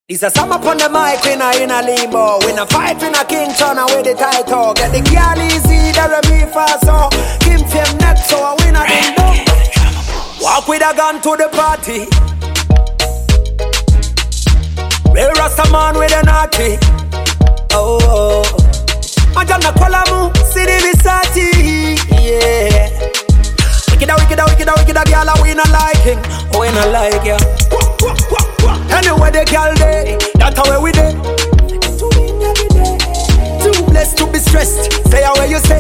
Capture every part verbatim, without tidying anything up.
It's a sum upon the mic, we not in a limbo. We not fight, we not king, turn away the title. Get the girl easy, the me fast, so Kim fame next, so I win a ding dong. Walk with a gun to the party. Real Rasta man with a naughty. Oh, oh. Majana Kolamu, City Visati. Yeah. Wicked, wicked, wicked, wicked, girl, we not like him. We not like ya. Anyway, the girl day, that's how we day. Too blessed to be stressed. Say how you say.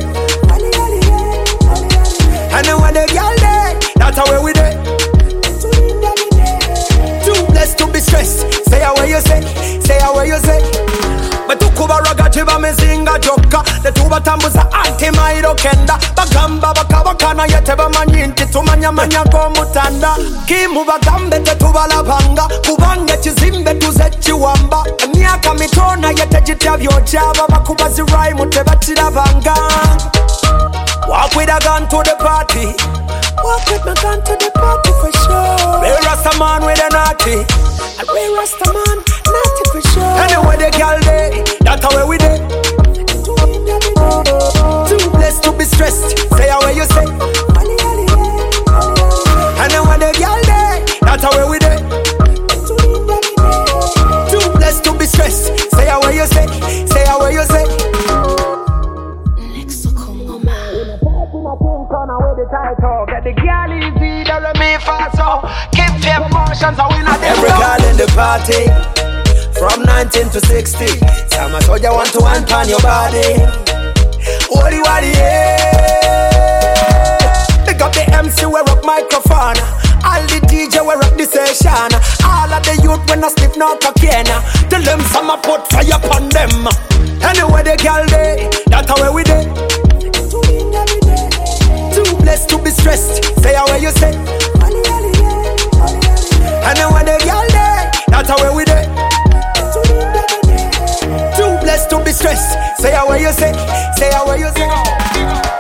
Anyway, the girl day, that's how we day. Too blessed to be stressed. Say how you say. Say how you say. But to cover raga chiva me singa joka. The tuba tambuza anti mairo kenda. Bagamba bakabakana yeteba manyinti tumanya manya komutanda. Kimu bagambe te tuba labanga. Kubange chizimbe tuzechi wamba. Miaka mitona yete jita vyochaba. Bakuba zirai muteba chidabanga. Walk with a gun to the party. Walk with my gun to the party for sure. Real Rasta man with a naughty. A real Rasta man, naughty for sure. Anyway the girl day, that's how we day. Too blessed to be stressed. Say how you say. Anyway the girl day, that's how we day. Too blessed to be stressed. Say how you say. Say how you say. Get the girl easy, the me fast, so give them motions, so we not every girl in the party, from nineteen to sixty. Some told you want to want on your body. Holy wally, yeah. Pick up the M C, wear up microphone. All the D J, wear up the session. All of the youth, when I slip, no cocaine. Tell them some I put fire upon them. Anyway, the girl day, that's how we day. Too blessed to be stressed. Say how you say. And then when the girl day, that's how we day. Too blessed to be stressed. Say how you say. Say how you say.